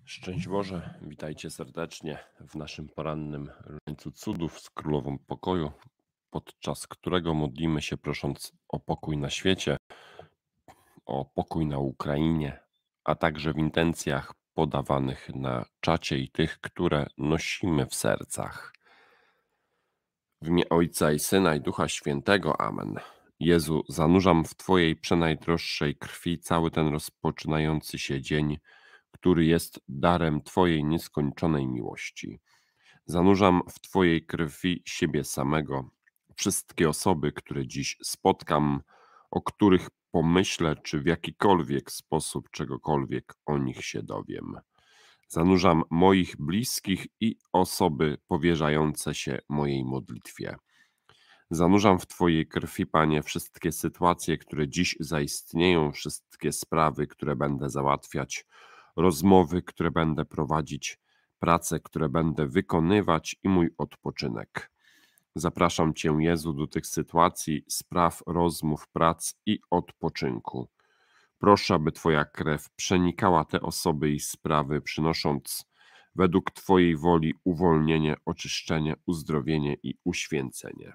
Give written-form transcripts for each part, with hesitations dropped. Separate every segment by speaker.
Speaker 1: Szczęść Boże, witajcie serdecznie w naszym porannym Różańcu Cudów z Królową Pokoju, podczas którego modlimy się prosząc o pokój na świecie, o pokój na Ukrainie, a także w intencjach podawanych na czacie i tych, które nosimy w sercach. W imię Ojca i Syna i Ducha Świętego. Amen. Jezu, zanurzam w Twojej przenajdroższej krwi cały ten rozpoczynający się dzień, który jest darem Twojej nieskończonej miłości. Zanurzam w Twojej krwi siebie samego, wszystkie osoby, które dziś spotkam, o których pomyślę, czy w jakikolwiek sposób czegokolwiek o nich się dowiem. Zanurzam moich bliskich i osoby powierzające się mojej modlitwie. Zanurzam w Twojej krwi, Panie, wszystkie sytuacje, które dziś zaistnieją, wszystkie sprawy, które będę załatwiać, rozmowy, które będę prowadzić, prace, które będę wykonywać i mój odpoczynek. Zapraszam Cię, Jezu, do tych sytuacji, spraw, rozmów, prac i odpoczynku. Proszę, aby Twoja krew przenikała te osoby i sprawy, przynosząc według Twojej woli uwolnienie, oczyszczenie, uzdrowienie i uświęcenie.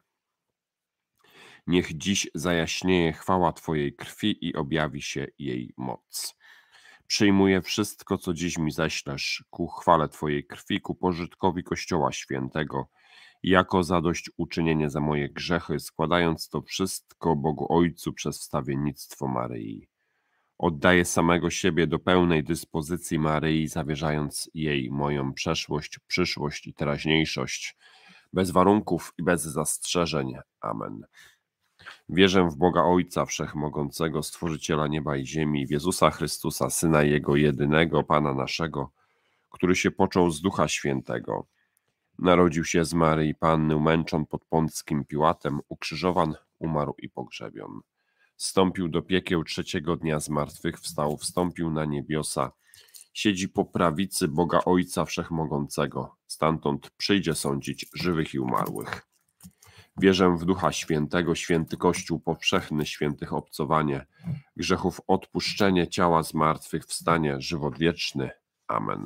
Speaker 1: Niech dziś zajaśnieje chwała Twojej krwi i objawi się jej moc. Przyjmuję wszystko, co dziś mi ześlesz, ku chwale Twojej krwi, ku pożytkowi Kościoła Świętego, jako zadośćuczynienie za moje grzechy, składając to wszystko Bogu Ojcu przez wstawiennictwo Maryi. Oddaję samego siebie do pełnej dyspozycji Maryi, zawierzając jej moją przeszłość, przyszłość i teraźniejszość, bez warunków i bez zastrzeżeń. Amen. Wierzę w Boga Ojca Wszechmogącego, Stworzyciela nieba i ziemi, w Jezusa Chrystusa, Syna Jego jedynego, Pana naszego, który się począł z Ducha Świętego. Narodził się z Maryi Panny, umęczon pod Pąckim Piłatem, ukrzyżowan, umarł i pogrzebion. Wstąpił do piekieł, trzeciego dnia zmartwychwstał, wstąpił na niebiosa, siedzi po prawicy Boga Ojca Wszechmogącego, stamtąd przyjdzie sądzić żywych i umarłych. Wierzę w Ducha Świętego, święty Kościół powszechny, świętych obcowanie, grzechów odpuszczenie, ciała zmartwychwstanie, żywot wieczny. Amen.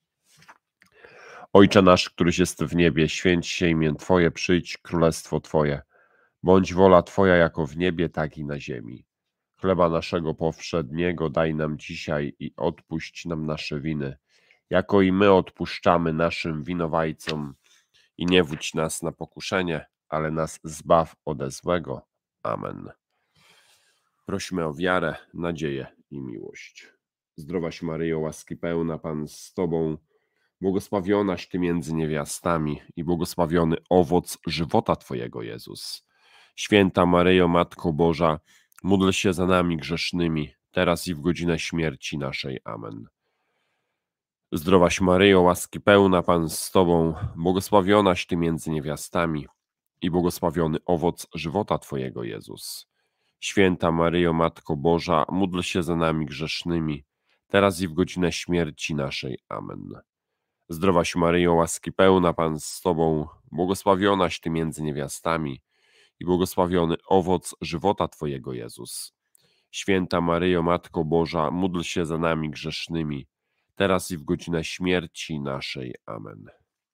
Speaker 1: Ojcze nasz, któryś jest w niebie, święć się imię Twoje, przyjdź królestwo Twoje. Bądź wola Twoja jako w niebie, tak i na ziemi. Chleba naszego powszedniego daj nam dzisiaj i odpuść nam nasze winy, jako i my odpuszczamy naszym winowajcom. I nie wódź nas na pokuszenie, ale nas zbaw ode złego. Amen. Prośmy o wiarę, nadzieję i miłość. Zdrowaś Maryjo, łaski pełna, Pan z Tobą, błogosławionaś Ty między niewiastami i błogosławiony owoc żywota Twojego, Jezus. Święta Maryjo, Matko Boża, módl się za nami grzesznymi, teraz i w godzinę śmierci naszej. Amen. Zdrowaś Maryjo, łaski pełna, Pan z Tobą, błogosławionaś Ty między niewiastami i błogosławiony owoc żywota Twojego, Jezus. Święta Maryjo, Matko Boża, módl się za nami grzesznymi, teraz i w godzinę śmierci naszej. Amen. Zdrowaś Maryjo, łaski pełna, Pan z Tobą, błogosławionaś Ty między niewiastami i błogosławiony owoc żywota Twojego, Jezus. Święta Maryjo, Matko Boża, módl się za nami grzesznymi, teraz i w godzinę śmierci naszej. Amen.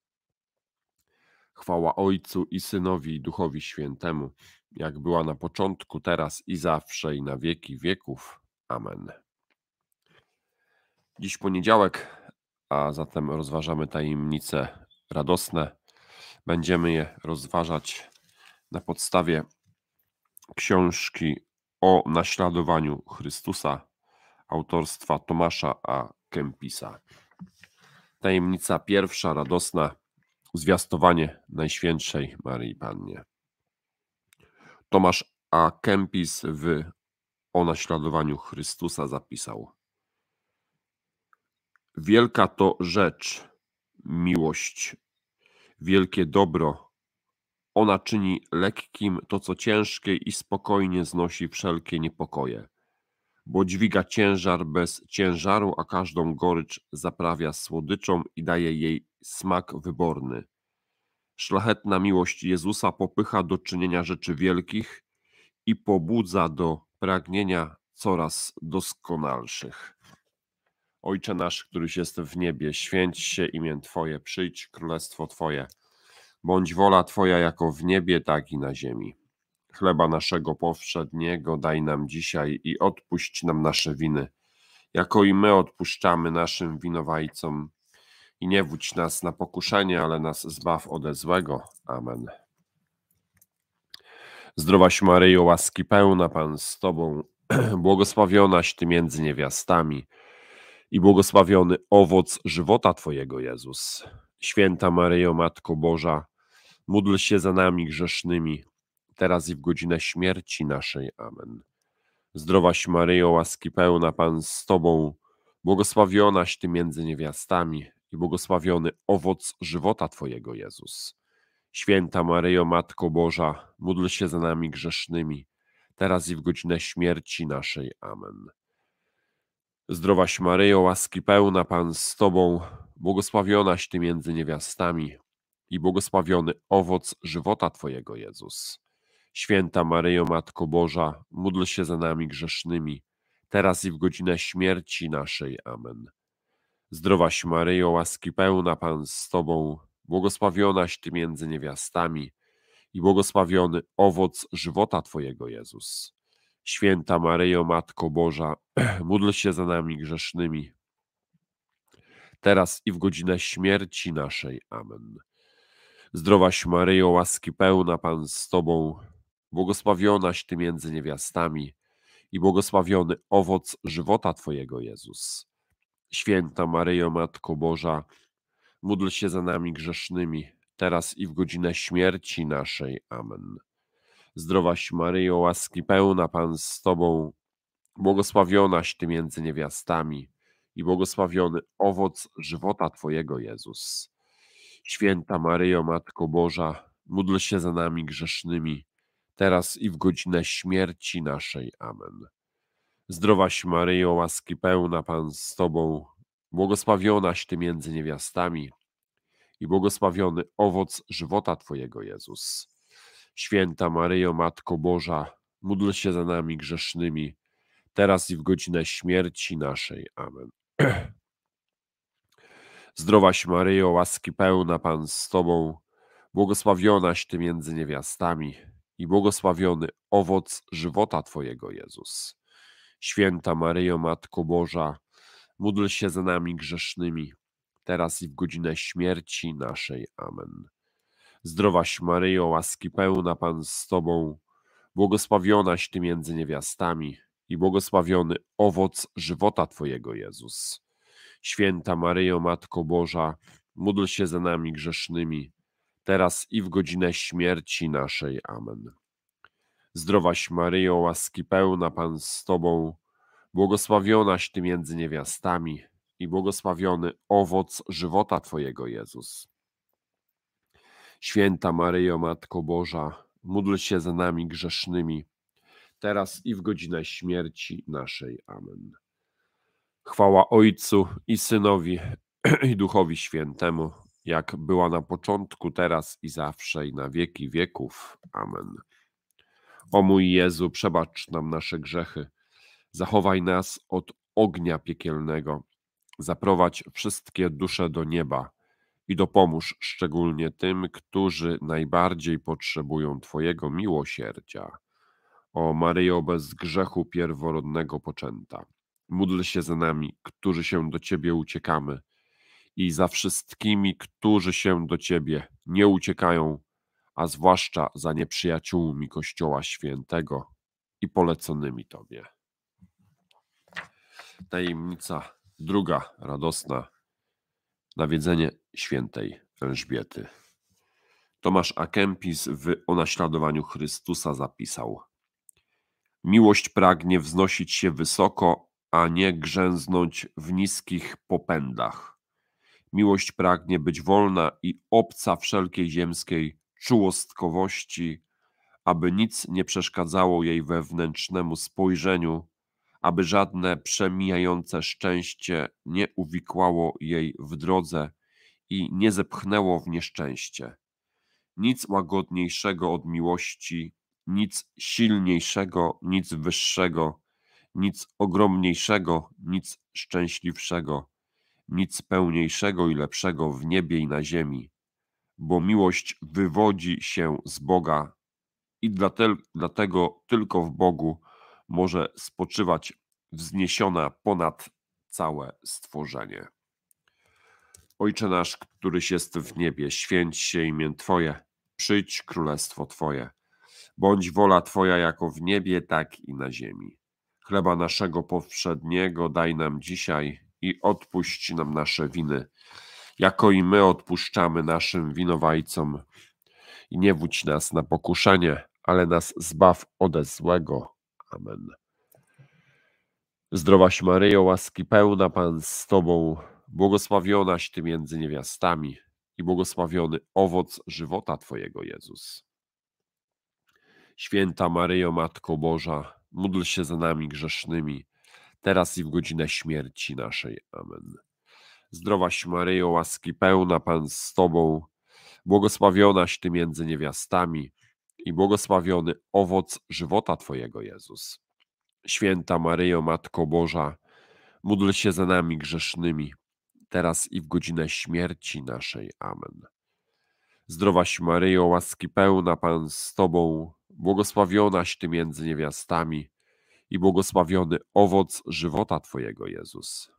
Speaker 1: Chwała Ojcu i Synowi i Duchowi Świętemu, jak była na początku, teraz i zawsze i na wieki wieków. Amen. Dziś poniedziałek, a zatem rozważamy tajemnice radosne. Będziemy je rozważać na podstawie książki o naśladowaniu Chrystusa autorstwa Tomasza A. Kempisa. Tajemnica pierwsza, radosna, zwiastowanie Najświętszej Maryi Pannie. Tomasz A. Kempis o naśladowaniu Chrystusa zapisał: wielka to rzecz, miłość, wielkie dobro. Ona czyni lekkim to, co ciężkie i spokojnie znosi wszelkie niepokoje, bo dźwiga ciężar bez ciężaru, a każdą gorycz zaprawia słodyczą i daje jej smak wyborny. Szlachetna miłość Jezusa popycha do czynienia rzeczy wielkich i pobudza do pragnienia coraz doskonalszych. Ojcze nasz, któryś jest w niebie, święć się imię Twoje, przyjdź królestwo Twoje. Bądź wola Twoja jako w niebie, tak i na ziemi. Chleba naszego powszedniego daj nam dzisiaj i odpuść nam nasze winy, jako i my odpuszczamy naszym winowajcom. I nie wódź nas na pokuszenie, ale nas zbaw ode złego. Amen. Zdrowaś Maryjo, łaski pełna, Pan z Tobą, błogosławionaś Ty między niewiastami i błogosławiony owoc żywota Twojego, Jezus. Święta Maryjo, Matko Boża, módl się za nami grzesznymi, teraz i w godzinę śmierci naszej. Amen. Zdrowaś Maryjo, łaski pełna, Pan z Tobą, błogosławionaś Ty między niewiastami i błogosławiony owoc żywota Twojego, Jezus. Święta Maryjo, Matko Boża, módl się za nami grzesznymi, teraz i w godzinę śmierci naszej. Amen. Zdrowaś Maryjo, łaski pełna, Pan z Tobą, błogosławionaś Ty między niewiastami i błogosławiony owoc żywota Twojego, Jezus. Święta Maryjo, Matko Boża, módl się za nami grzesznymi, teraz i w godzinę śmierci naszej. Amen. Zdrowaś Maryjo, łaski pełna, Pan z Tobą, błogosławionaś Ty między niewiastami i błogosławiony owoc żywota Twojego, Jezus. Święta Maryjo, Matko Boża, módl się za nami grzesznymi, teraz i w godzinę śmierci naszej. Amen. Zdrowaś Maryjo, łaski pełna, Pan z Tobą, błogosławionaś Ty między niewiastami i błogosławiony owoc żywota Twojego, Jezus. Święta Maryjo, Matko Boża, módl się za nami grzesznymi, teraz i w godzinę śmierci naszej. Amen. Zdrowaś Maryjo, łaski pełna, Pan z Tobą, błogosławionaś Ty między niewiastami i błogosławiony owoc żywota Twojego, Jezus. Święta Maryjo, Matko Boża, módl się za nami grzesznymi, teraz i w godzinę śmierci naszej. Amen. Zdrowaś Maryjo, łaski pełna, Pan z Tobą, błogosławionaś Ty między niewiastami i błogosławiony owoc żywota Twojego, Jezus. Święta Maryjo, Matko Boża, módl się za nami grzesznymi, teraz i w godzinę śmierci naszej. Amen. Zdrowaś Maryjo, łaski pełna, Pan z Tobą, błogosławionaś Ty między niewiastami i błogosławiony owoc żywota Twojego, Jezus. Święta Maryjo, Matko Boża, módl się za nami grzesznymi, teraz i w godzinę śmierci naszej. Amen. Zdrowaś Maryjo, łaski pełna, Pan z Tobą, błogosławionaś Ty między niewiastami i błogosławiony owoc żywota Twojego, Jezus. Święta Maryjo, Matko Boża, módl się za nami grzesznymi, teraz i w godzinę śmierci naszej. Amen. Zdrowaś Maryjo, łaski pełna, Pan z Tobą, błogosławionaś Ty między niewiastami i błogosławiony owoc żywota Twojego, Jezus. Święta Maryjo, Matko Boża, módl się za nami grzesznymi, teraz i w godzinę śmierci naszej. Amen. Chwała Ojcu i Synowi i Duchowi Świętemu, jak była na początku, teraz i zawsze, i na wieki wieków. Amen. O mój Jezu, przebacz nam nasze grzechy, zachowaj nas od ognia piekielnego, zaprowadź wszystkie dusze do nieba i dopomóż szczególnie tym, którzy najbardziej potrzebują Twojego miłosierdzia. O Maryjo bez grzechu pierworodnego poczęta, módl się za nami, którzy się do Ciebie uciekamy, i za wszystkimi, którzy się do Ciebie nie uciekają, a zwłaszcza za nieprzyjaciółmi Kościoła Świętego i poleconymi Tobie. Tajemnica druga, radosna, nawiedzenie świętej Elżbiety. Tomasz A. Kempis o naśladowaniu Chrystusa zapisał: miłość pragnie wznosić się wysoko, a nie grzęznąć w niskich popędach. Miłość pragnie być wolna i obca wszelkiej ziemskiej czułostkowości, aby nic nie przeszkadzało jej wewnętrznemu spojrzeniu, aby żadne przemijające szczęście nie uwikłało jej w drodze i nie zepchnęło w nieszczęście. Nic łagodniejszego od miłości, nic silniejszego, nic wyższego, Nic ogromniejszego, nic szczęśliwszego, nic pełniejszego i lepszego w niebie i na ziemi, bo miłość wywodzi się z Boga i dlatego tylko w Bogu może spoczywać wzniesiona ponad całe stworzenie. Ojcze nasz, któryś jest w niebie, święć się imię Twoje, przyjdź królestwo Twoje. Bądź wola Twoja jako w niebie, tak i na ziemi. Chleba naszego powszedniego daj nam dzisiaj i odpuść nam nasze winy, jako i my odpuszczamy naszym winowajcom. I nie wódź nas na pokuszenie, ale nas zbaw ode złego. Amen. Zdrowaś Maryjo, łaski pełna, Pan z Tobą, błogosławionaś Ty między niewiastami i błogosławiony owoc żywota Twojego, Jezus. Święta Maryjo, Matko Boża, módl się za nami grzesznymi, teraz i w godzinę śmierci naszej. Amen. Zdrowaś Maryjo, łaski pełna, Pan z Tobą, błogosławionaś Ty między niewiastami i błogosławiony owoc żywota Twojego, Jezus. Święta Maryjo, Matko Boża, módl się za nami grzesznymi, teraz i w godzinę śmierci naszej. Amen. Zdrowaś Maryjo, łaski pełna, Pan z Tobą, błogosławionaś Ty między niewiastami i błogosławiony owoc żywota Twojego, Jezus.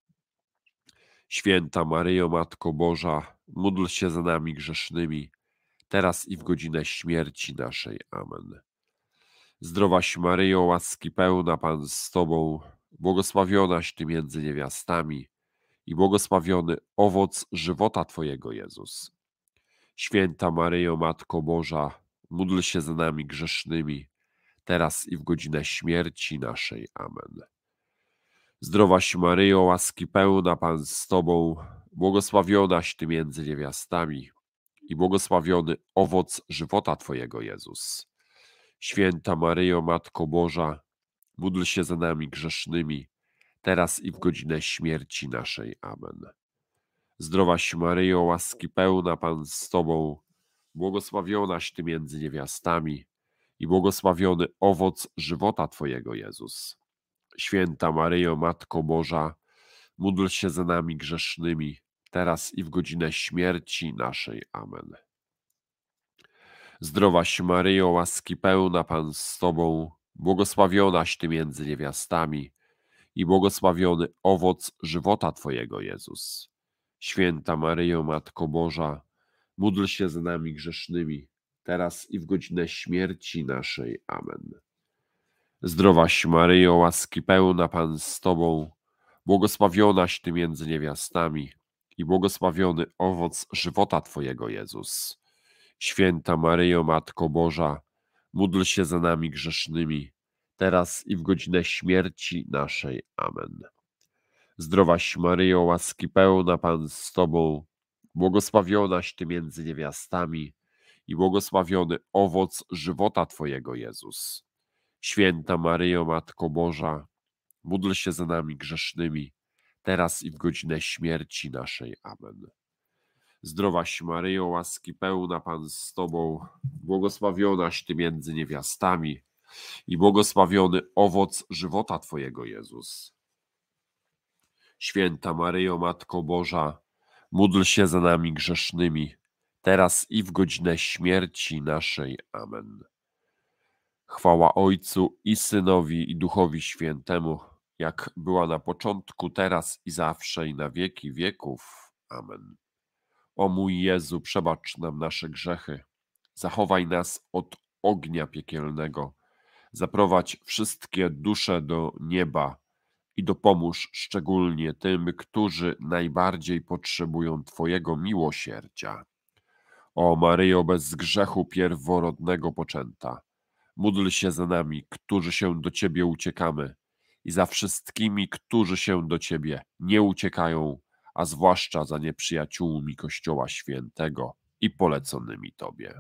Speaker 1: Święta Maryjo, Matko Boża, módl się za nami grzesznymi, teraz i w godzinę śmierci naszej. Amen. Zdrowaś Maryjo, łaski pełna, Pan z Tobą, błogosławionaś Ty między niewiastami i błogosławiony owoc żywota Twojego, Jezus. Święta Maryjo, Matko Boża, módl się za nami grzesznymi, teraz i w godzinę śmierci naszej. Amen. Zdrowaś Maryjo, łaski pełna, Pan z Tobą, błogosławionaś Ty między niewiastami i błogosławiony owoc żywota Twojego, Jezus. Święta Maryjo, Matko Boża, módl się za nami grzesznymi, teraz i w godzinę śmierci naszej. Amen. Zdrowaś Maryjo, łaski pełna, Pan z Tobą, błogosławionaś Ty między niewiastami i błogosławiony owoc żywota Twojego, Jezus. Święta Maryjo, Matko Boża, módl się za nami grzesznymi, teraz i w godzinę śmierci naszej. Amen. Zdrowaś Maryjo, łaski pełna, Pan z Tobą, błogosławionaś Ty między niewiastami i błogosławiony owoc żywota Twojego, Jezus. Święta Maryjo, Matko Boża, módl się za nami grzesznymi, teraz i w godzinę śmierci naszej. Amen. Zdrowaś Maryjo, łaski pełna, Pan z Tobą, błogosławionaś Ty między niewiastami i błogosławiony owoc żywota Twojego, Jezus. Święta Maryjo, Matko Boża, módl się za nami grzesznymi, teraz i w godzinę śmierci naszej. Amen. Zdrowaś Maryjo, łaski pełna, Pan z Tobą, błogosławionaś Ty między niewiastami i błogosławiony owoc żywota Twojego, Jezus. Święta Maryjo, Matko Boża, módl się za nami grzesznymi, teraz i w godzinę śmierci naszej. Amen. Zdrowaś Maryjo, łaski pełna, Pan z Tobą, błogosławionaś Ty między niewiastami i błogosławiony owoc żywota Twojego, Jezus. Święta Maryjo, Matko Boża, módl się za nami grzesznymi, teraz i w godzinę śmierci naszej. Amen. Chwała Ojcu i Synowi i Duchowi Świętemu, jak była na początku, teraz i zawsze i na wieki wieków. Amen. O mój Jezu, przebacz nam nasze grzechy, zachowaj nas od ognia piekielnego, zaprowadź wszystkie dusze do nieba i dopomóż szczególnie tym, którzy najbardziej potrzebują Twojego miłosierdzia. O Maryjo, bez grzechu pierworodnego poczęta, módl się za nami, którzy się do Ciebie uciekamy i za wszystkimi, którzy się do Ciebie nie uciekają, a zwłaszcza za nieprzyjaciółmi Kościoła Świętego i poleconymi Tobie.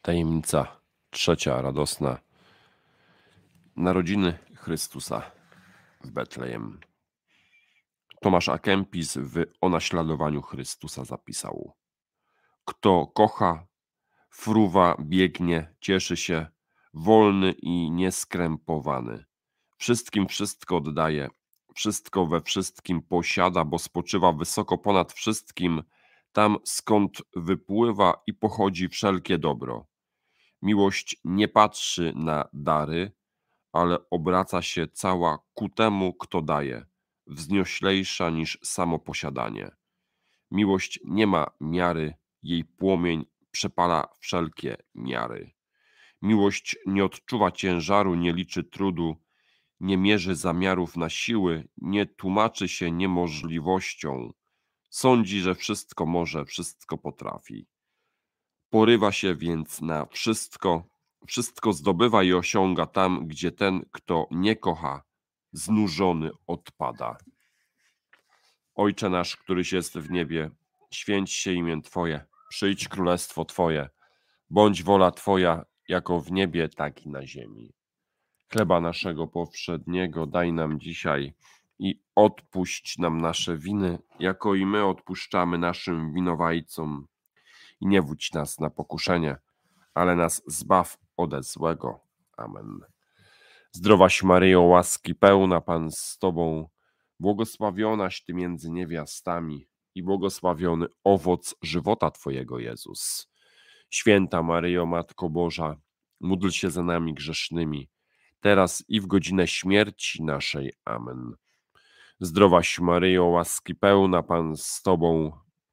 Speaker 1: Tajemnica trzecia, radosna. Narodziny Chrystusa w Betlejem. Tomasz A. Kempis w O naśladowaniu Chrystusa zapisał: kto kocha, fruwa, biegnie, cieszy się, wolny i nieskrępowany. Wszystkim wszystko oddaje, wszystko we wszystkim posiada, bo spoczywa wysoko ponad wszystkim, tam skąd wypływa i pochodzi wszelkie dobro. Miłość nie patrzy na dary, ale obraca się cała ku temu, kto daje, wznioślejsza niż samo posiadanie. Miłość nie ma miary, jej płomień przepala wszelkie miary. Miłość nie odczuwa ciężaru, nie liczy trudu, nie mierzy zamiarów na siły, nie tłumaczy się niemożliwością. Sądzi, że wszystko może, wszystko potrafi. Porywa się więc na wszystko, wszystko zdobywa i osiąga tam, gdzie ten, kto nie kocha, znużony odpada. Ojcze nasz, któryś jest w niebie, święć się imię Twoje, przyjdź królestwo Twoje, bądź wola Twoja, jako w niebie, tak i na ziemi. Chleba naszego powszedniego daj nam dzisiaj i odpuść nam nasze winy, jako i my odpuszczamy naszym winowajcom. I nie wódź nas na pokuszenie, ale nas zbaw ode złego. Amen. Zdrowaś Maryjo, łaski pełna, Pan z Tobą, błogosławionaś Ty między niewiastami i błogosławiony owoc żywota Twojego, Jezus. Święta Maryjo, Matko Boża, módl się za nami grzesznymi, teraz i w godzinę śmierci naszej. Amen. Zdrowaś Maryjo, łaski pełna, Pan z Tobą,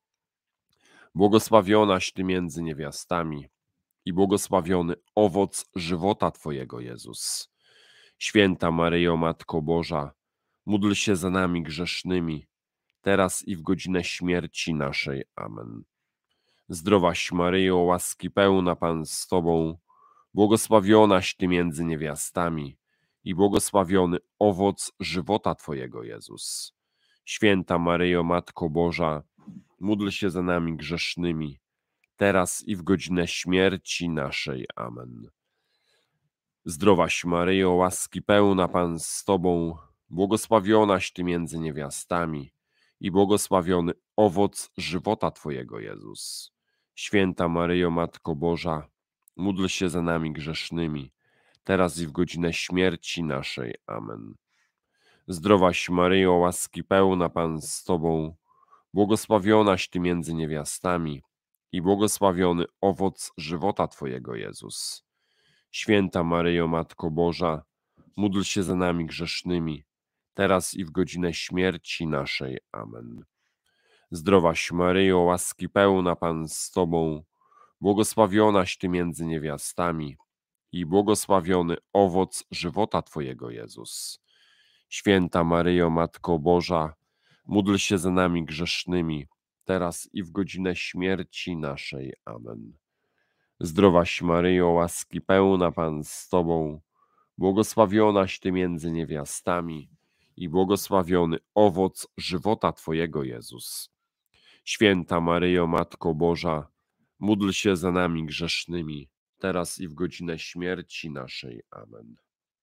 Speaker 1: błogosławionaś Ty między niewiastami i błogosławiony owoc żywota Twojego, Jezus. Święta Maryjo, Matko Boża, módl się za nami grzesznymi, teraz i w godzinę śmierci naszej. Amen. Zdrowaś Maryjo, łaski pełna, Pan z Tobą, błogosławionaś Ty między niewiastami i błogosławiony owoc żywota Twojego, Jezus. Święta Maryjo, Matko Boża, módl się za nami grzesznymi, teraz i w godzinę śmierci naszej. Amen. Zdrowaś Maryjo, łaski pełna, Pan z Tobą, błogosławionaś Ty między niewiastami i błogosławiony owoc żywota Twojego, Jezus. Święta Maryjo, Matko Boża, módl się za nami grzesznymi, teraz i w godzinę śmierci naszej. Amen. Zdrowaś Maryjo, łaski pełna, Pan z Tobą, błogosławionaś Ty między niewiastami i błogosławiony owoc żywota Twojego, Jezus. Święta Maryjo, Matko Boża, módl się za nami grzesznymi, teraz i w godzinę śmierci naszej. Amen. Zdrowaś Maryjo, łaski pełna, Pan z Tobą, błogosławionaś Ty między niewiastami i błogosławiony owoc żywota Twojego, Jezus. Święta Maryjo, Matko Boża, módl się za nami grzesznymi, teraz i w godzinę śmierci naszej. Amen. Zdrowaś Maryjo, łaski pełna, Pan z Tobą, błogosławionaś Ty między niewiastami i błogosławiony owoc żywota Twojego, Jezus. Święta Maryjo, Matko Boża, módl się za nami grzesznymi, teraz i w godzinę śmierci naszej. Amen.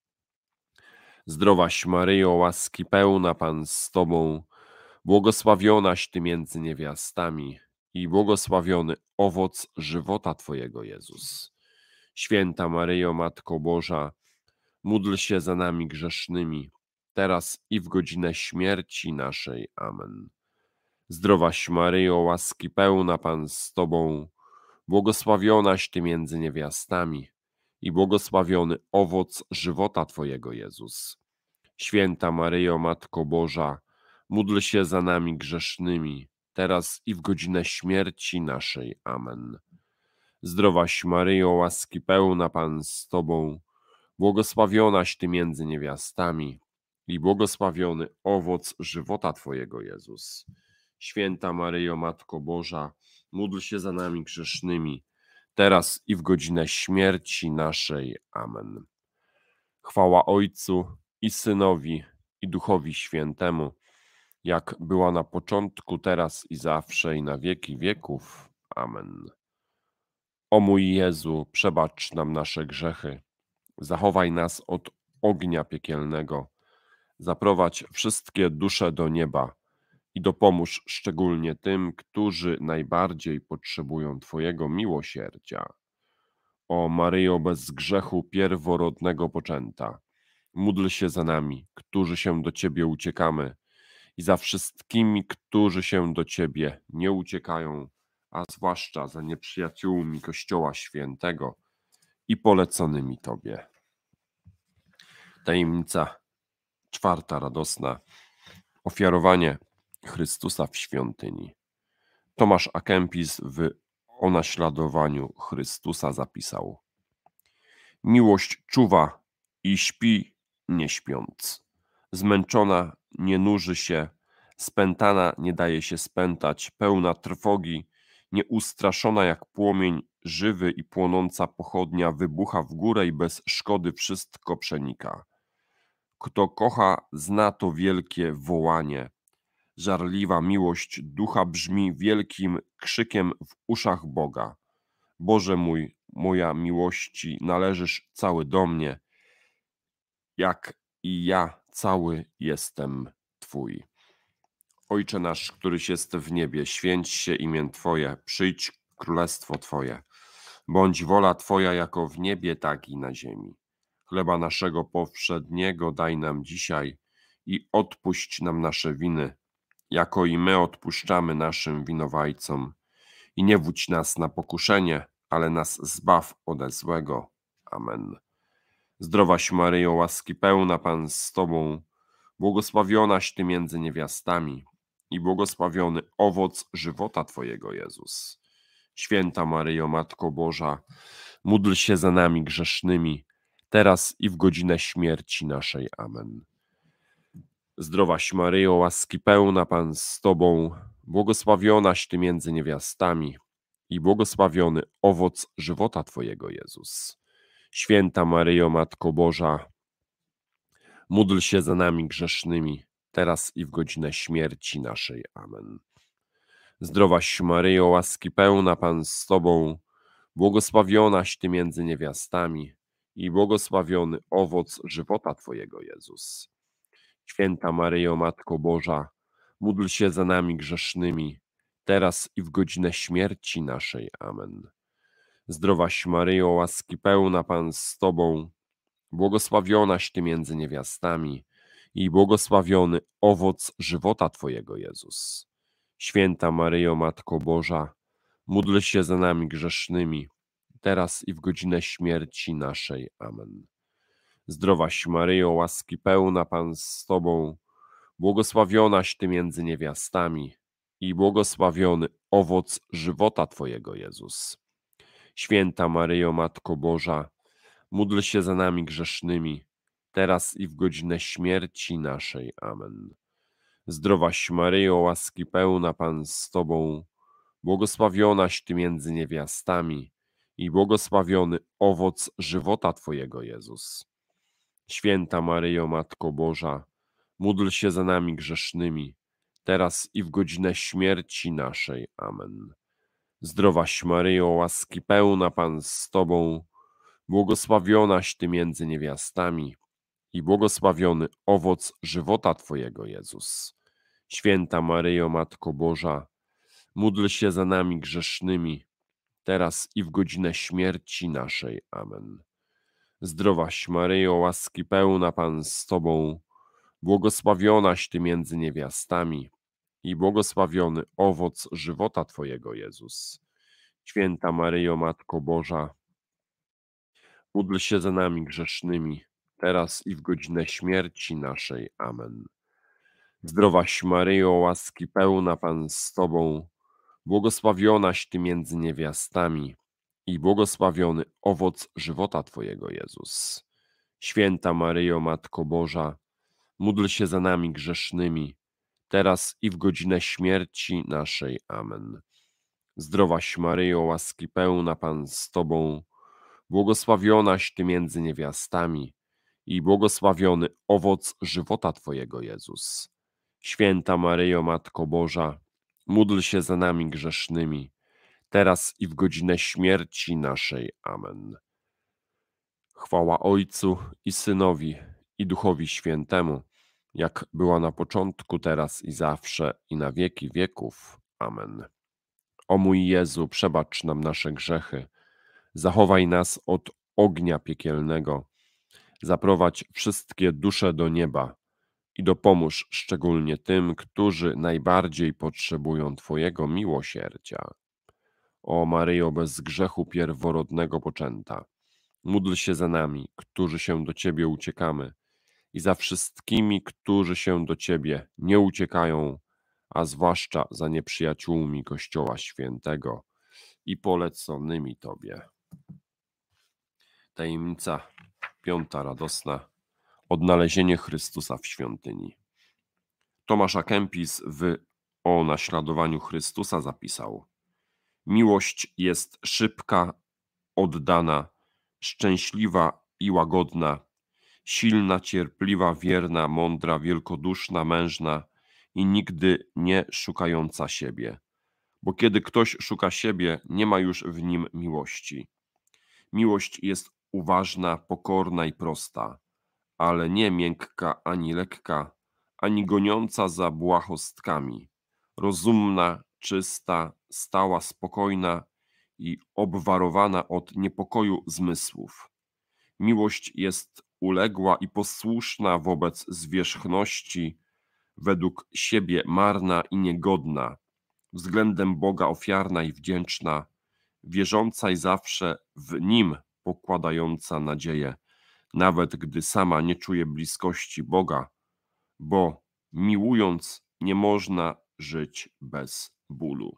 Speaker 1: Zdrowaś Maryjo, łaski pełna, Pan z Tobą, błogosławionaś Ty między niewiastami i błogosławiony owoc żywota Twojego, Jezus. Święta Maryjo, Matko Boża, módl się za nami grzesznymi, teraz i w godzinę śmierci naszej. Amen. Zdrowaś Maryjo, łaski pełna, Pan z Tobą, błogosławionaś Ty między niewiastami i błogosławiony owoc żywota Twojego, Jezus. Święta Maryjo, Matko Boża, módl się za nami grzesznymi, teraz i w godzinę śmierci naszej. Amen. Zdrowaś Maryjo, łaski pełna, Pan z Tobą, błogosławionaś Ty między niewiastami i błogosławiony owoc żywota Twojego, Jezus. Święta Maryjo, Matko Boża, módl się za nami grzesznymi, teraz i w godzinę śmierci naszej. Amen. Chwała Ojcu i Synowi, i Duchowi Świętemu, jak była na początku, teraz i zawsze, i na wieki wieków. Amen. O mój Jezu, przebacz nam nasze grzechy, zachowaj nas od ognia piekielnego, zaprowadź wszystkie dusze do nieba i dopomóż szczególnie tym, którzy najbardziej potrzebują Twojego miłosierdzia. O Maryjo bez grzechu pierworodnego poczęta, módl się za nami, którzy się do Ciebie uciekamy, i za wszystkimi, którzy się do Ciebie nie uciekają, a zwłaszcza za nieprzyjaciółmi Kościoła Świętego i poleconymi Tobie. Tajemnica czwarta radosna. Ofiarowanie Chrystusa w świątyni. Tomasz A. Kempis o naśladowaniu Chrystusa zapisał: miłość czuwa i śpi nie śpiąc. Zmęczona nie nuży się, spętana nie daje się spętać, pełna trwogi, nieustraszona jak płomień żywy i płonąca pochodnia wybucha w górę i bez szkody wszystko przenika. Kto kocha, zna to wielkie wołanie. Żarliwa miłość ducha brzmi wielkim krzykiem w uszach Boga. Boże mój, moja miłości, należysz cały do mnie, jak i ja cały jestem Twój. Ojcze nasz, któryś jest w niebie, święć się imię Twoje, przyjdź królestwo Twoje. Bądź wola Twoja jako w niebie, tak i na ziemi. Chleba naszego powszedniego daj nam dzisiaj i odpuść nam nasze winy, jako i my odpuszczamy naszym winowajcom. I nie wódź nas na pokuszenie, ale nas zbaw ode złego. Amen. Zdrowaś Maryjo, łaski pełna, Pan z Tobą, błogosławionaś Ty między niewiastami i błogosławiony owoc żywota Twojego, Jezus. Święta Maryjo, Matko Boża, módl się za nami grzesznymi, teraz i w godzinę śmierci naszej. Amen. Zdrowaś Maryjo, łaski pełna, Pan z Tobą, błogosławionaś Ty między niewiastami i błogosławiony owoc żywota Twojego, Jezus. Święta Maryjo, Matko Boża, módl się za nami grzesznymi, teraz i w godzinę śmierci naszej. Amen. Zdrowaś Maryjo, łaski pełna, Pan z Tobą, błogosławionaś Ty między niewiastami i błogosławiony owoc żywota Twojego, Jezus. Święta Maryjo, Matko Boża, módl się za nami grzesznymi, teraz i w godzinę śmierci naszej. Amen. Zdrowaś Maryjo, łaski pełna, Pan z Tobą, błogosławionaś Ty między niewiastami i błogosławiony owoc żywota Twojego, Jezus. Święta Maryjo, Matko Boża, módl się za nami grzesznymi, teraz i w godzinę śmierci naszej. Amen. Zdrowaś Maryjo, łaski pełna, Pan z Tobą, błogosławionaś Ty między niewiastami i błogosławiony owoc żywota Twojego, Jezus. Święta Maryjo, Matko Boża, módl się za nami grzesznymi, teraz i w godzinę śmierci naszej. Amen. Zdrowaś Maryjo, łaski pełna, Pan z Tobą, błogosławionaś Ty między niewiastami i błogosławiony owoc żywota Twojego, Jezus. Święta Maryjo, Matko Boża, módl się za nami grzesznymi, teraz i w godzinę śmierci naszej. Amen. Zdrowaś Maryjo, łaski pełna, Pan z Tobą, błogosławionaś Ty między niewiastami i błogosławiony owoc żywota Twojego, Jezus. Święta Maryjo, Matko Boża, módl się za nami grzesznymi, teraz i w godzinę śmierci naszej. Amen. Zdrowaś Maryjo, łaski pełna, Pan z Tobą, błogosławionaś Ty między niewiastami i błogosławiony owoc żywota Twojego, Jezus. Święta Maryjo, Matko Boża, módl się za nami grzesznymi, teraz i w godzinę śmierci naszej. Amen. Zdrowaś Maryjo, łaski pełna, Pan z Tobą, błogosławionaś Ty między niewiastami i błogosławiony owoc żywota Twojego, Jezus. Święta Maryjo, Matko Boża, módl się za nami grzesznymi, teraz i w godzinę śmierci naszej. Amen. Zdrowaś Maryjo, łaski pełna, Pan z Tobą, błogosławionaś Ty między niewiastami i błogosławiony owoc żywota Twojego, Jezus. Święta Maryjo, Matko Boża, módl się za nami grzesznymi, teraz i w godzinę śmierci naszej. Amen. Chwała Ojcu i Synowi, i Duchowi Świętemu, jak była na początku, teraz i zawsze, i na wieki wieków. Amen. O mój Jezu, przebacz nam nasze grzechy, zachowaj nas od ognia piekielnego, zaprowadź wszystkie dusze do nieba i dopomóż szczególnie tym, którzy najbardziej potrzebują Twojego miłosierdzia. O Maryjo, bez grzechu pierworodnego poczęta, módl się za nami, którzy się do Ciebie uciekamy, i za wszystkimi, którzy się do Ciebie nie uciekają, a zwłaszcza za nieprzyjaciółmi Kościoła Świętego i poleconymi Tobie. Tajemnica piąta radosna. Odnalezienie Chrystusa w świątyni. Tomasz à Kempis o naśladowaniu Chrystusa zapisał: miłość jest szybka, oddana, szczęśliwa i łagodna, silna, cierpliwa, wierna, mądra, wielkoduszna, mężna i nigdy nie szukająca siebie. Bo kiedy ktoś szuka siebie, nie ma już w nim miłości. Miłość jest uważna, pokorna i prosta, ale nie miękka ani lekka, ani goniąca za błahostkami. Rozumna, czysta, stała, spokojna i obwarowana od niepokoju zmysłów. Miłość jest uległa i posłuszna wobec zwierzchności, według siebie marna i niegodna, względem Boga ofiarna i wdzięczna, wierząca i zawsze w Nim pokładająca nadzieję, nawet gdy sama nie czuje bliskości Boga, bo miłując nie można żyć bez bólu.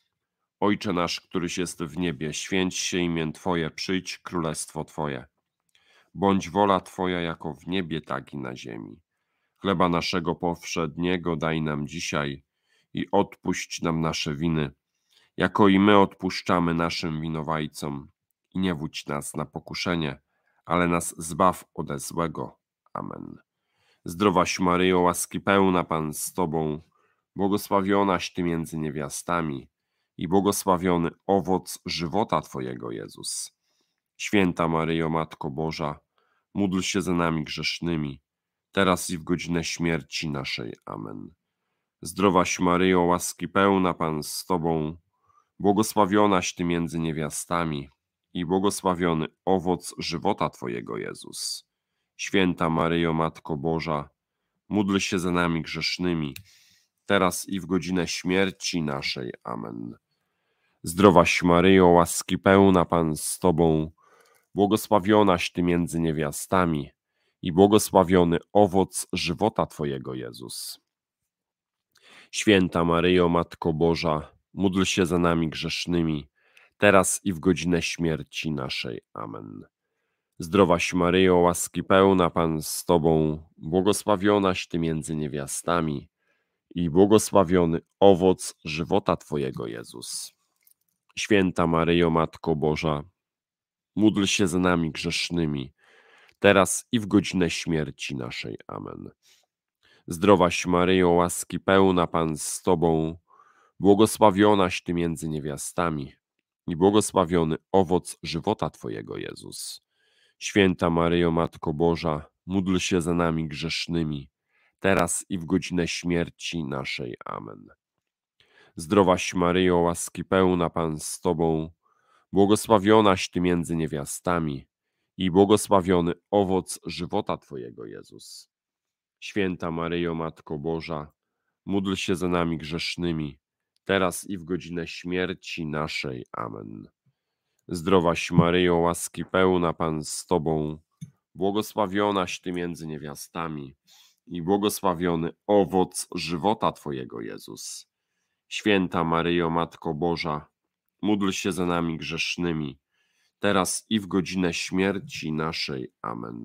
Speaker 1: Ojcze nasz, któryś jest w niebie, święć się imię Twoje, przyjdź królestwo Twoje. Bądź wola Twoja jako w niebie, tak i na ziemi. Chleba naszego powszedniego daj nam dzisiaj i odpuść nam nasze winy, jako i my odpuszczamy naszym winowajcom. I nie wódź nas na pokuszenie, ale nas zbaw ode złego. Amen. Zdrowaś Maryjo, łaski pełna, Pan z Tobą, błogosławionaś Ty między niewiastami i błogosławiony owoc żywota Twojego, Jezus. Święta Maryjo, Matko Boża, módl się za nami grzesznymi, teraz i w godzinę śmierci naszej. Amen. Zdrowaś Maryjo, łaski pełna, Pan z Tobą, błogosławionaś Ty między niewiastami i błogosławiony owoc żywota Twojego, Jezus. Święta Maryjo, Matko Boża, módl się za nami grzesznymi, teraz i w godzinę śmierci naszej. Amen. Zdrowaś Maryjo, łaski pełna, Pan z Tobą, błogosławionaś Ty między niewiastami i błogosławiony owoc żywota Twojego, Jezus. Święta Maryjo, Matko Boża, módl się za nami grzesznymi, teraz i w godzinę śmierci naszej. Amen. Zdrowaś Maryjo, łaski pełna, Pan z Tobą, błogosławionaś Ty między niewiastami i błogosławiony owoc żywota Twojego, Jezus. Święta Maryjo, Matko Boża, módl się za nami grzesznymi, teraz i w godzinę śmierci naszej. Amen. Zdrowaś Maryjo, łaski pełna, Pan z Tobą, błogosławionaś Ty między niewiastami i błogosławiony owoc żywota Twojego, Jezus. Święta Maryjo, Matko Boża, módl się za nami grzesznymi, teraz i w godzinę śmierci naszej. Amen. Zdrowaś Maryjo, łaski pełna, Pan z Tobą, błogosławionaś Ty między niewiastami i błogosławiony owoc żywota Twojego, Jezus. Święta Maryjo, Matko Boża, módl się za nami grzesznymi, teraz i w godzinę śmierci naszej. Amen. Zdrowaś Maryjo, łaski pełna, Pan z Tobą, błogosławionaś Ty między niewiastami i błogosławiony owoc żywota Twojego, Jezus. Święta Maryjo, Matko Boża, módl się za nami grzesznymi, teraz i w godzinę śmierci naszej. Amen.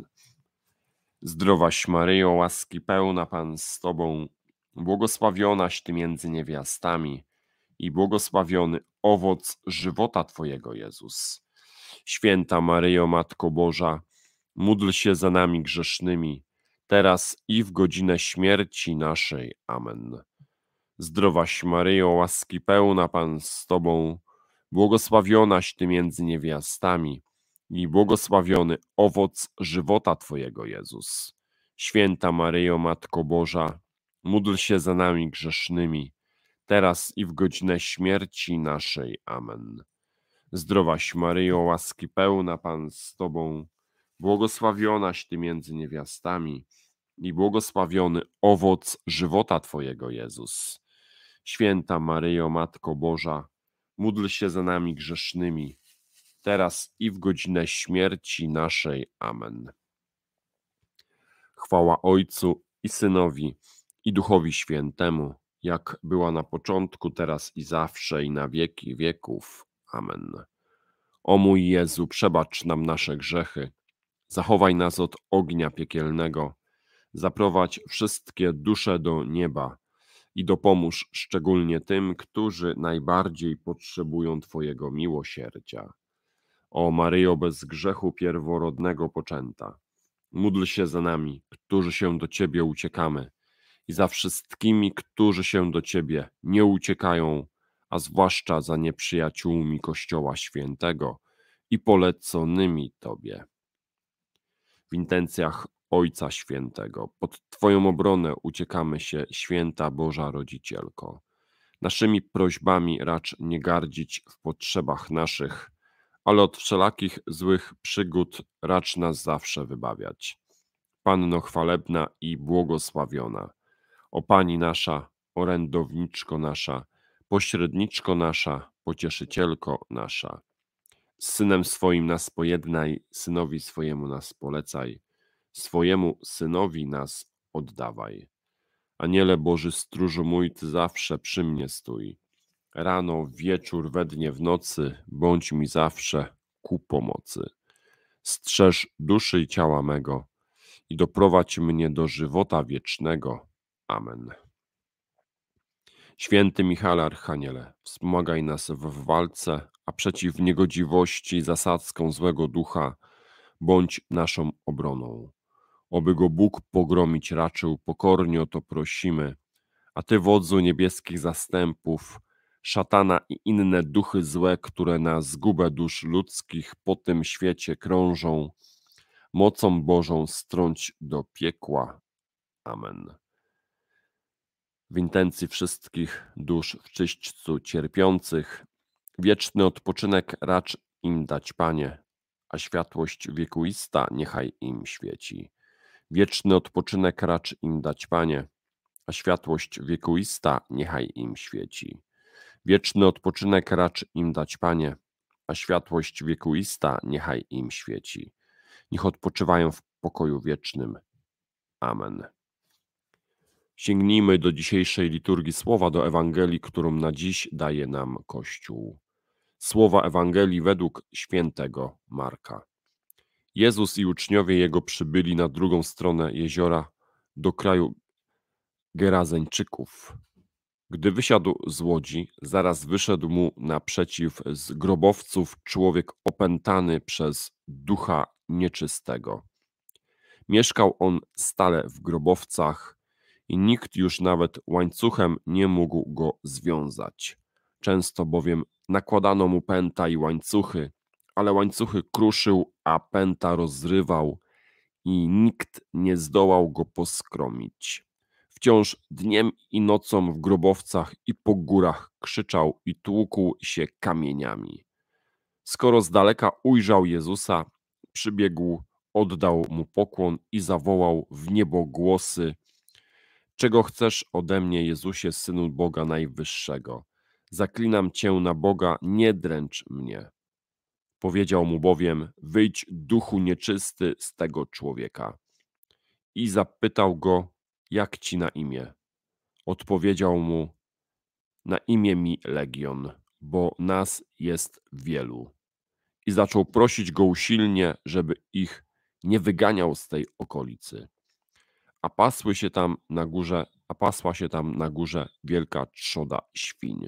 Speaker 1: Zdrowaś Maryjo, łaski pełna, Pan z Tobą, błogosławionaś Ty między niewiastami i błogosławiony owoc żywota Twojego, Jezus. Święta Maryjo, Matko Boża, módl się za nami grzesznymi, teraz i w godzinę śmierci naszej. Amen. Zdrowaś Maryjo, łaski pełna, Pan z Tobą, Błogosławionaś Ty między niewiastami i błogosławiony owoc żywota Twojego, Jezus. Święta Maryjo, Matko Boża, módl się za nami grzesznymi, teraz i w godzinę śmierci naszej. Amen. Zdrowaś Maryjo, łaski pełna, Pan z Tobą, błogosławionaś Ty między niewiastami i błogosławiony owoc żywota Twojego, Jezus. Święta Maryjo, Matko Boża, módl się za nami grzesznymi, teraz i w godzinę śmierci naszej. Amen. Chwała Ojcu i Synowi, i Duchowi Świętemu, jak była na początku, teraz i zawsze, i na wieki wieków. Amen. O mój Jezu, przebacz nam nasze grzechy, zachowaj nas od ognia piekielnego, zaprowadź wszystkie dusze do nieba i dopomóż szczególnie tym, którzy najbardziej potrzebują Twojego miłosierdzia. O Maryjo, bez grzechu pierworodnego poczęta, módl się za nami, którzy się do Ciebie uciekamy, i za wszystkimi, którzy się do Ciebie nie uciekają, a zwłaszcza za nieprzyjaciółmi Kościoła Świętego i poleconymi Tobie. W intencjach Ojca Świętego, pod Twoją obronę uciekamy się, Święta Boża Rodzicielko. Naszymi prośbami racz nie gardzić w potrzebach naszych, ale od wszelakich złych przygód racz nas zawsze wybawiać. Panno chwalebna i błogosławiona, o Pani nasza, orędowniczko nasza, pośredniczko nasza, pocieszycielko nasza. Z Synem swoim nas pojednaj, Synowi swojemu nas polecaj, swojemu Synowi nas oddawaj. Aniele Boży stróżu mój, Ty zawsze przy mnie stój. Rano, wieczór, we dnie, w nocy, bądź mi zawsze ku pomocy. Strzeż duszy i ciała mego i doprowadź mnie do żywota wiecznego. Amen. Święty Michale Archaniele, wspomagaj nas w walce, a przeciw niegodziwości zasadzką złego ducha bądź naszą obroną. Oby go Bóg pogromić raczył, pokornie o to prosimy, a Ty, wodzu niebieskich zastępów, szatana i inne duchy złe, które na zgubę dusz ludzkich po tym świecie krążą, mocą Bożą strąć do piekła. Amen. W intencji wszystkich dusz w czyśćcu cierpiących, wieczny odpoczynek racz im dać, Panie, a światłość wiekuista niechaj im świeci. Wieczny odpoczynek racz im dać, Panie, a światłość wiekuista niechaj im świeci. Wieczny odpoczynek racz im dać, Panie, a światłość wiekuista niechaj im świeci. Niech odpoczywają w pokoju wiecznym. Amen. Sięgnijmy do dzisiejszej liturgii słowa, do Ewangelii, którą na dziś daje nam Kościół. Słowa Ewangelii według świętego Marka. Jezus i uczniowie Jego przybyli na drugą stronę jeziora, do kraju Gerazeńczyków. Gdy wysiadł z łodzi, zaraz wyszedł mu naprzeciw z grobowców człowiek opętany przez ducha nieczystego. Mieszkał on stale w grobowcach i nikt już nawet łańcuchem nie mógł go związać. Często bowiem nakładano mu pęta i łańcuchy, ale łańcuchy kruszył, a pęta rozrywał i nikt nie zdołał go poskromić. Wciąż dniem i nocą w grobowcach i po górach krzyczał i tłukł się kamieniami. Skoro z daleka ujrzał Jezusa, przybiegł, oddał mu pokłon i zawołał w niebo głosy: Czego chcesz ode mnie, Jezusie, Synu Boga Najwyższego? Zaklinam Cię na Boga, nie dręcz mnie. Powiedział mu bowiem: Wyjdź, duchu nieczysty, z tego człowieka. I zapytał go: Jak ci na imię? Odpowiedział mu: Na imię mi Legion, bo nas jest wielu. I zaczął prosić go usilnie, żeby ich nie wyganiał z tej okolicy. A pasła się tam na górze wielka trzoda świń.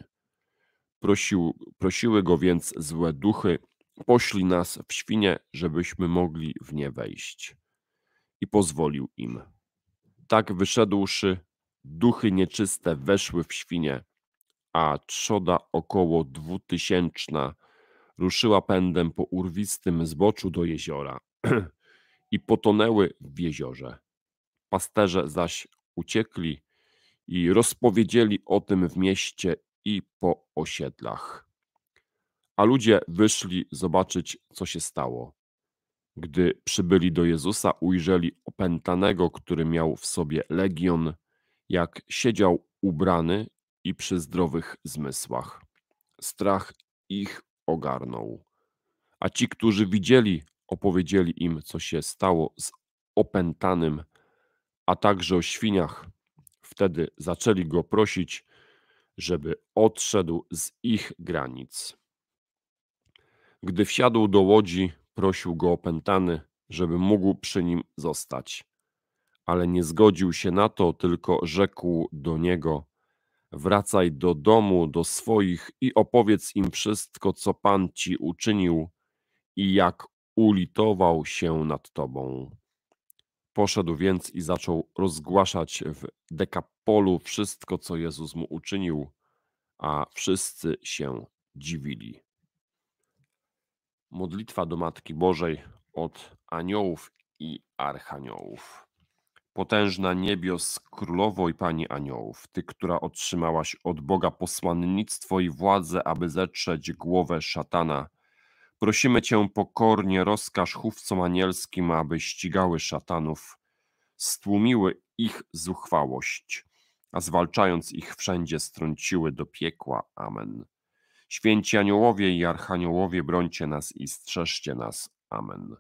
Speaker 1: Prosiły go więc złe duchy: Poślij nas w świnie, żebyśmy mogli w nie wejść. I pozwolił im. Tak wyszedłszy, duchy nieczyste weszły w świnie, a trzoda około 2000 ruszyła pędem po urwistym zboczu do jeziora i potonęły w jeziorze. Pasterze zaś uciekli i rozpowiedzieli o tym w mieście i po osiedlach. A ludzie wyszli zobaczyć, co się stało. Gdy przybyli do Jezusa, ujrzeli opętanego, który miał w sobie legion, jak siedział ubrany i przy zdrowych zmysłach. Strach ich ogarnął. A ci, którzy widzieli, opowiedzieli im, co się stało z opętanym, a także o świniach. Wtedy zaczęli go prosić, żeby odszedł z ich granic. Gdy wsiadł do łodzi, prosił go opętany, żeby mógł przy nim zostać. Ale nie zgodził się na to, tylko rzekł do niego: wracaj do domu, do swoich i opowiedz im wszystko, co Pan ci uczynił i jak ulitował się nad tobą. Poszedł więc i zaczął rozgłaszać w Dekapolu wszystko, co Jezus mu uczynił, a wszyscy się dziwili. Modlitwa do Matki Bożej od aniołów i archaniołów. Potężna niebios, królowo i pani aniołów, ty, która otrzymałaś od Boga posłannictwo i władzę, aby zetrzeć głowę szatana, prosimy cię pokornie, rozkaż chówcom anielskim, aby ścigały szatanów, stłumiły ich zuchwałość, a zwalczając ich wszędzie strąciły do piekła. Amen. Święci aniołowie i archaniołowie, brońcie nas i strzeżcie nas. Amen.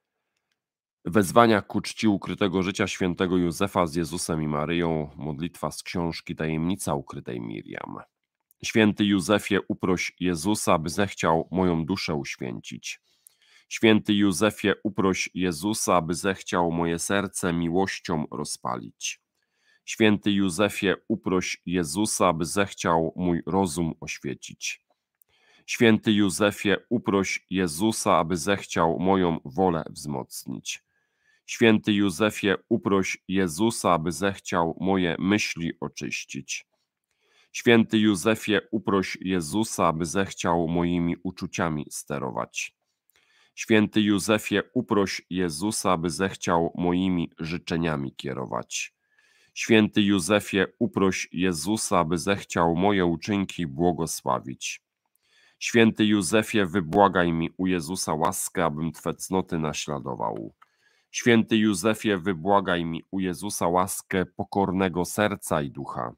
Speaker 1: Wezwania ku czci ukrytego życia świętego Józefa z Jezusem i Maryją. Modlitwa z książki Tajemnica ukrytej Miriam. Święty Józefie, uproś Jezusa, by zechciał moją duszę uświęcić. Święty Józefie, uproś Jezusa, by zechciał moje serce miłością rozpalić. Święty Józefie, uproś Jezusa, by zechciał mój rozum oświecić. Święty Józefie, uproś Jezusa, aby zechciał moją wolę wzmocnić. Święty Józefie, uproś Jezusa, aby zechciał moje myśli oczyścić. Święty Józefie, uproś Jezusa, aby zechciał moimi uczuciami sterować. Święty Józefie, uproś Jezusa, aby zechciał moimi życzeniami kierować. Święty Józefie, uproś Jezusa, aby zechciał moje uczynki błogosławić. Święty Józefie, wybłagaj mi u Jezusa łaskę, abym Twe cnoty naśladował. Święty Józefie, wybłagaj mi u Jezusa łaskę pokornego serca i ducha.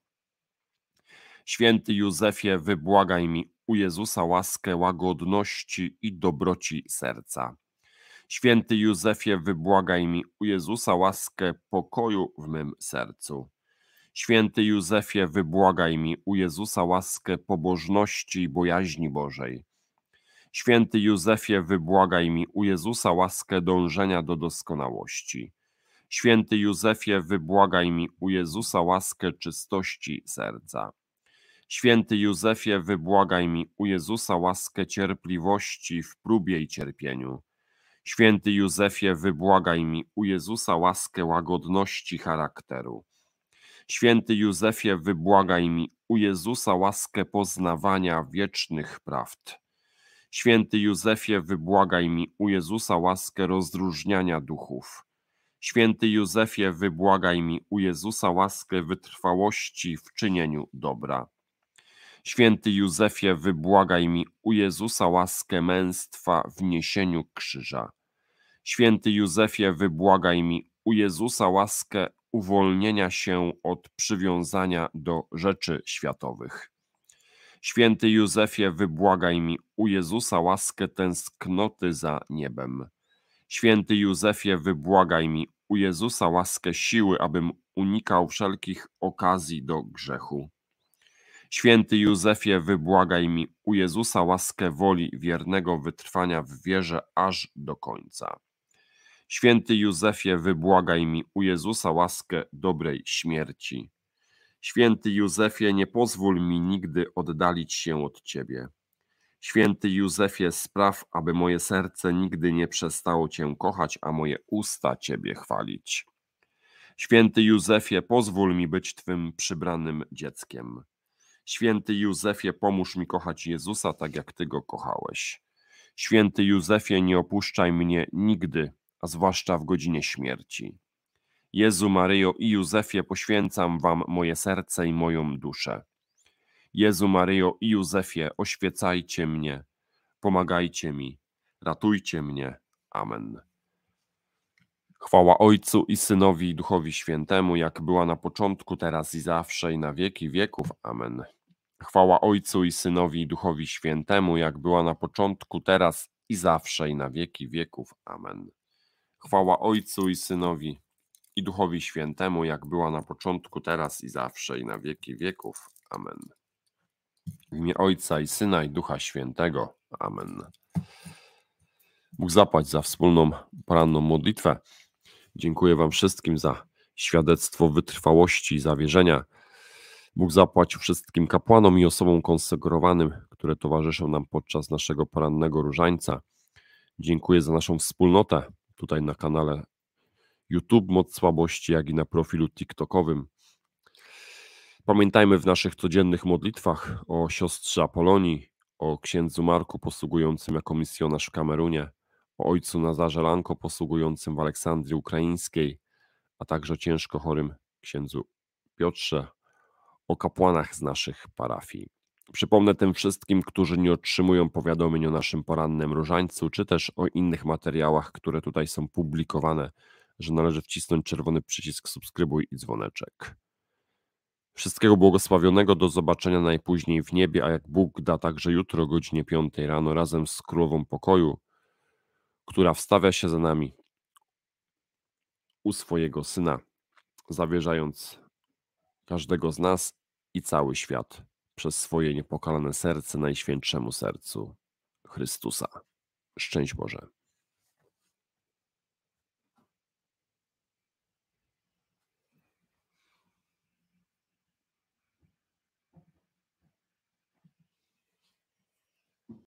Speaker 1: Święty Józefie, wybłagaj mi u Jezusa łaskę łagodności i dobroci serca. Święty Józefie, wybłagaj mi u Jezusa łaskę pokoju w mym sercu. Święty Józefie, wybłagaj mi u Jezusa łaskę pobożności i bojaźni Bożej. Święty Józefie, wybłagaj mi u Jezusa łaskę dążenia do doskonałości. Święty Józefie, wybłagaj mi u Jezusa łaskę czystości serca. Święty Józefie, wybłagaj mi u Jezusa łaskę cierpliwości w próbie i cierpieniu. Święty Józefie, wybłagaj mi u Jezusa łaskę łagodności charakteru. Święty Józefie, wybłagaj mi u Jezusa łaskę poznawania wiecznych prawd. Święty Józefie, wybłagaj mi u Jezusa łaskę rozróżniania duchów. Święty Józefie, wybłagaj mi u Jezusa łaskę wytrwałości w czynieniu dobra. Święty Józefie, wybłagaj mi u Jezusa łaskę męstwa w niesieniu krzyża. Święty Józefie, wybłagaj mi u Jezusa łaskę uwolnienia się od przywiązania do rzeczy światowych. Święty Józefie, wybłagaj mi u Jezusa łaskę tęsknoty za niebem. Święty Józefie, wybłagaj mi u Jezusa łaskę siły, abym unikał wszelkich okazji do grzechu. Święty Józefie, wybłagaj mi u Jezusa łaskę woli wiernego wytrwania w wierze aż do końca. Święty Józefie, wybłagaj mi u Jezusa łaskę dobrej śmierci. Święty Józefie, nie pozwól mi nigdy oddalić się od Ciebie. Święty Józefie, spraw, aby moje serce nigdy nie przestało Cię kochać, a moje usta Ciebie chwalić. Święty Józefie, pozwól mi być Twym przybranym dzieckiem. Święty Józefie, pomóż mi kochać Jezusa tak, jak Ty Go kochałeś. Święty Józefie, nie opuszczaj mnie nigdy, a zwłaszcza w godzinie śmierci. Jezu, Maryjo i Józefie, poświęcam Wam moje serce i moją duszę. Jezu, Maryjo i Józefie, oświecajcie mnie, pomagajcie mi, ratujcie mnie. Amen. Chwała Ojcu i Synowi i Duchowi Świętemu, jak była na początku, teraz i zawsze, i na wieki wieków. Amen. Chwała Ojcu i Synowi i Duchowi Świętemu, jak była na początku, teraz i zawsze, i na wieki wieków. Amen. Chwała Ojcu i Synowi i Duchowi Świętemu, jak była na początku, teraz i zawsze, i na wieki wieków. Amen. W imię Ojca i Syna i Ducha Świętego. Amen. Bóg zapłać za wspólną poranną modlitwę. Dziękuję Wam wszystkim za świadectwo wytrwałości i zawierzenia. Bóg zapłać wszystkim kapłanom i osobom konsekrowanym, które towarzyszą nam podczas naszego porannego różańca. Dziękuję za naszą wspólnotę tutaj na kanale YouTube Moc Słabości, jak i na profilu TikTokowym. Pamiętajmy w naszych codziennych modlitwach o siostrze Apolonii, o księdzu Marku posługującym jako misjonarz w Kamerunie, o ojcu Nazarze Lanko posługującym w Aleksandrii Ukraińskiej, a także o ciężko chorym księdzu Piotrze, o kapłanach z naszych parafii. Przypomnę tym wszystkim, którzy nie otrzymują powiadomień o naszym porannym różańcu, czy też o innych materiałach, które tutaj są publikowane, że należy wcisnąć czerwony przycisk subskrybuj i dzwoneczek. Wszystkiego błogosławionego, do zobaczenia najpóźniej w niebie, a jak Bóg da, także jutro o godzinie 5 rano razem z Królową Pokoju, która wstawia się za nami u swojego Syna, zawierzając każdego z nas i cały świat przez swoje niepokalane serce Najświętszemu Sercu Chrystusa. Szczęść Boże.